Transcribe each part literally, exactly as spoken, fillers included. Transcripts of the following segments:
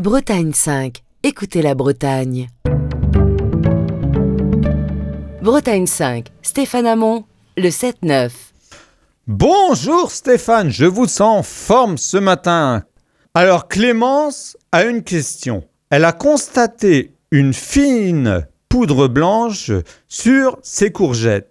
Bretagne cinq. Écoutez la Bretagne. Bretagne cinq. Stéphane Hamon, le sept neuf. Bonjour Stéphane, je vous sens en forme ce matin. Alors Clémence a une question. Elle a constaté une fine poudre blanche sur ses courgettes.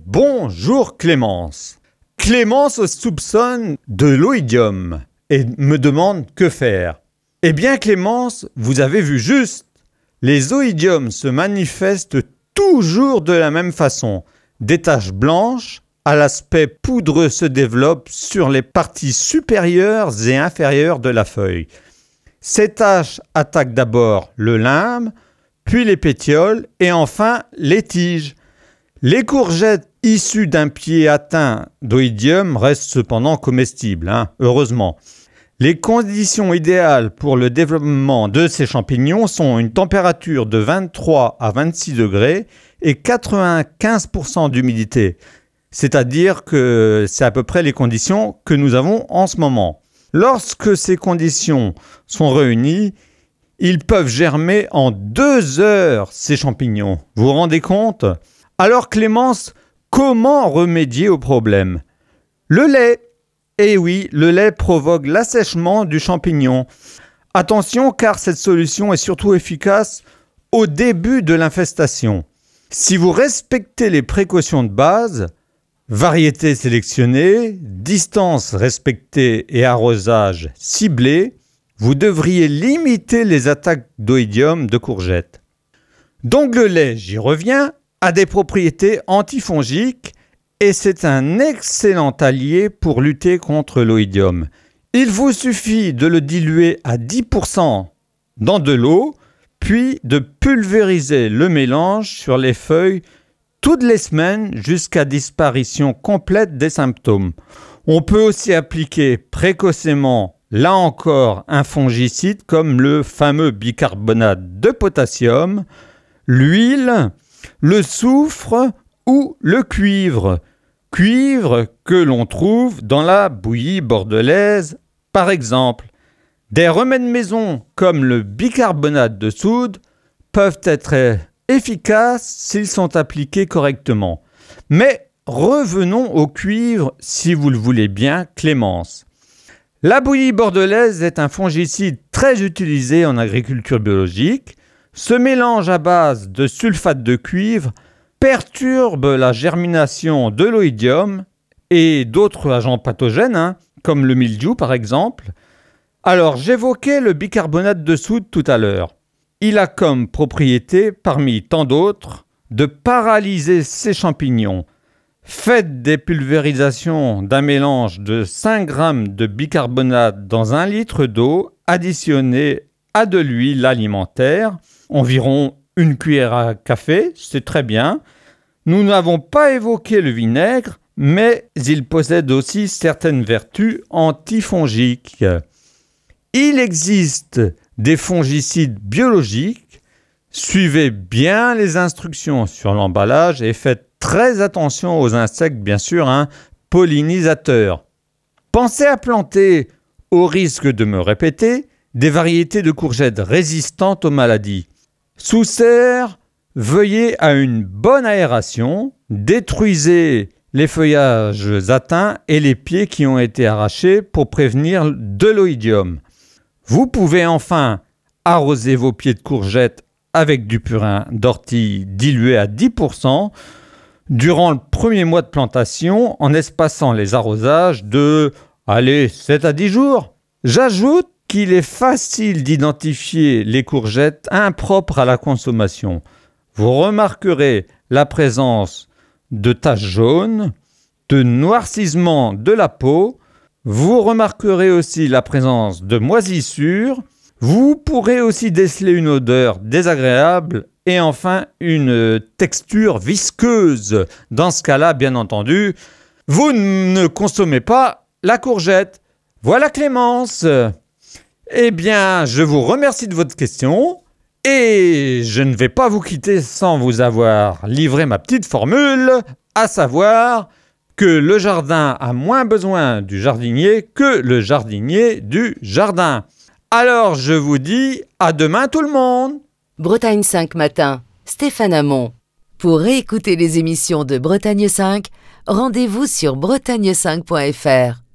Bonjour Clémence. Clémence soupçonne de l'oïdium et me demande que faire. Eh bien Clémence, vous avez vu juste. Les oïdiums se manifestent toujours de la même façon. Des taches blanches à l'aspect poudreux se développent sur les parties supérieures et inférieures de la feuille. Ces taches attaquent d'abord le limbe, puis les pétioles et enfin les tiges. Les courgettes issues d'un pied atteint d'oïdium restent cependant comestibles, hein, heureusement. Les conditions idéales pour le développement de ces champignons sont une température de vingt-trois à vingt-six degrés et quatre-vingt-quinze pour cent d'humidité. C'est-à-dire que c'est à peu près les conditions que nous avons en ce moment. Lorsque ces conditions sont réunies, ils peuvent germer en deux heures, ces champignons. Vous vous rendez compte ? Alors Clémence, comment remédier au problème ? Le lait. Eh oui, le lait provoque l'assèchement du champignon. Attention, car cette solution est surtout efficace au début de l'infestation. Si vous respectez les précautions de base, variété sélectionnée, distance respectée et arrosage ciblé, vous devriez limiter les attaques d'oïdium de courgettes. Donc le lait, j'y reviens, a des propriétés antifongiques et c'est un excellent allié pour lutter contre l'oïdium. Il vous suffit de le diluer à dix pour cent dans de l'eau, puis de pulvériser le mélange sur les feuilles toutes les semaines jusqu'à disparition complète des symptômes. On peut aussi appliquer précocement, là encore, un fongicide comme le fameux bicarbonate de potassium, l'huile, le soufre ou le cuivre. Cuivre que l'on trouve dans la bouillie bordelaise, par exemple. Des remèdes maison comme le bicarbonate de soude peuvent être efficaces s'ils sont appliqués correctement. Mais revenons au cuivre si vous le voulez bien, Clémence. La bouillie bordelaise est un fongicide très utilisé en agriculture biologique. Ce mélange à base de sulfate de cuivre perturbe la germination de l'oïdium et d'autres agents pathogènes, hein, comme le mildiou par exemple. Alors, j'évoquais le bicarbonate de soude tout à l'heure. Il a comme propriété, parmi tant d'autres, de paralyser ces champignons. Faites des pulvérisations d'un mélange de cinq grammes de bicarbonate dans un litre d'eau, additionné à de l'huile alimentaire, environ une cuillère à café, c'est très bien. Nous n'avons pas évoqué le vinaigre, mais il possède aussi certaines vertus antifongiques. Il existe des fongicides biologiques. Suivez bien les instructions sur l'emballage et faites très attention aux insectes, bien sûr, hein, pollinisateurs. Pensez à planter, au risque de me répéter, des variétés de courgettes résistantes aux maladies. Sous serre, veillez à une bonne aération, détruisez les feuillages atteints et les pieds qui ont été arrachés pour prévenir de l'oïdium. Vous pouvez enfin arroser vos pieds de courgettes avec du purin d'ortie dilué à dix pour cent durant le premier mois de plantation en espaçant les arrosages de, allez, sept à dix jours. J'ajoute qu'il est facile d'identifier les courgettes impropres à la consommation. Vous remarquerez la présence de taches jaunes, de noircissement de la peau. Vous remarquerez aussi la présence de moisissures. Vous pourrez aussi déceler une odeur désagréable et enfin une texture visqueuse. Dans ce cas-là, bien entendu, vous ne consommez pas la courgette. Voilà Clémence. Eh bien, je vous remercie de votre question et je ne vais pas vous quitter sans vous avoir livré ma petite formule, à savoir que le jardin a moins besoin du jardinier que le jardinier du jardin. Alors je vous dis à demain tout le monde. Bretagne cinq matin, Stéphane Hamon. Pour réécouter les émissions de Bretagne cinq, rendez-vous sur bretagne cinq point f r.